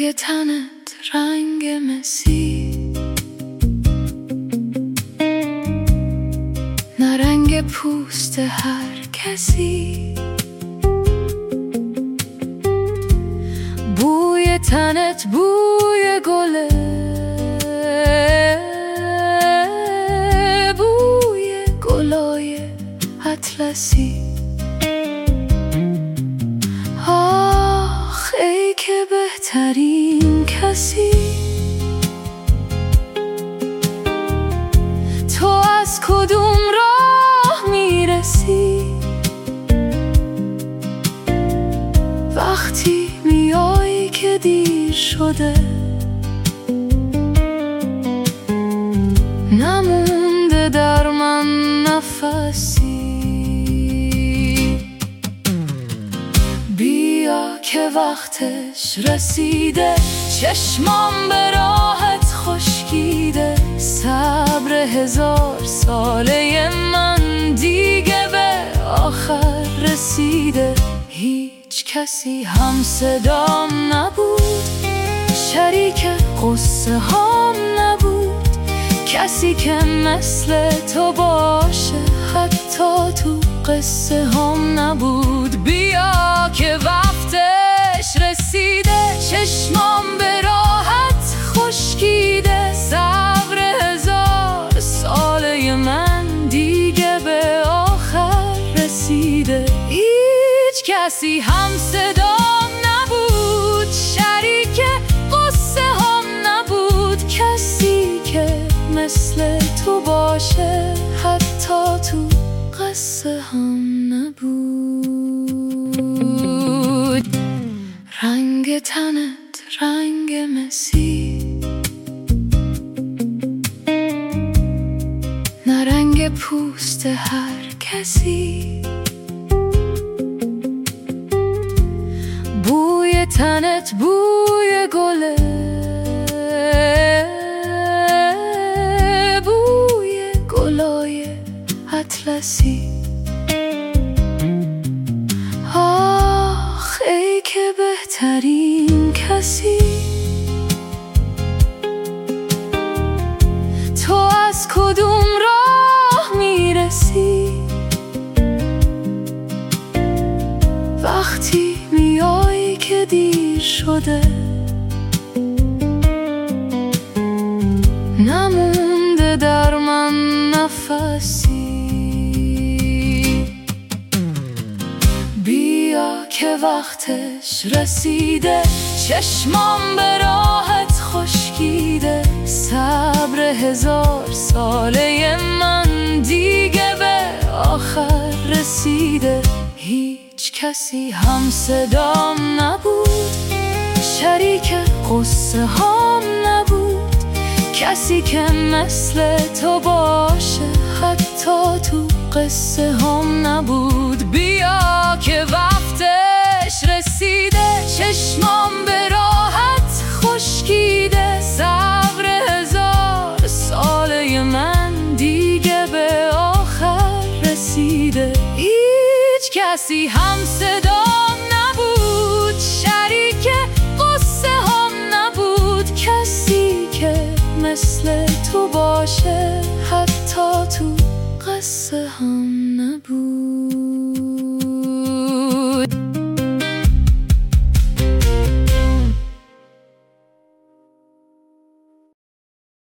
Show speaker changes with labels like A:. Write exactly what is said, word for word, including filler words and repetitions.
A: رنگ تنت رنگ مسی، نه رنگ پوست هر کسی. بوی تنت بوی گله، بوی گلای اطلسی. آخ ای که بهترین کسی، تو از کدوم راه میرسی؟ وقتی میای که دیر شده، نمونده در من نفسی. بیا که وقتش رسیده، چشمام به راحت خشکیده. صبر هزار ساله من دیگه به آخر رسیده. هیچ کسی هم صدام نبود، شریک قصه هام نبود. کسی که مثل تو باشه حتی تو قصه هم نبود. بیا که وقتش رسیده، چشمام به راحت خشکیده. صبر هزار ساله من دیگه به آخر رسیده. هیچ کسی هم صدام نبود، شریک قصه هم نبود. کسی که مثل تو باشه حتی تو قصه هم نبود. رنگ تنت رنگ مسی، نه رنگ پوست هر کسی. بوی تنت بوی گله، بوی گلای اطلسی. آخ ای که بهترین کسی، تو از کدوم راه میرسی؟ وقتی میای که دیر شده، نمونده در من نفسی. بیا که وقتش رسیده، چشمام به راحت خشکیده. صبر هزار ساله من دیگه به آخر رسیده. هیچ کسی هم صدام نبود، شریک قصه هام نبود. کسی که مثل تو باشه حتی تو قصه هم نبود. بیا که وقتش رسیده، چشمام به راحت خشکیده. صبر هزار ساله من دیگه به آخر رسیده. هیچ کسی هم صدام نبود، شریک قصه هم نبود. کسی که مثل تو باشه حتی تو قصه هم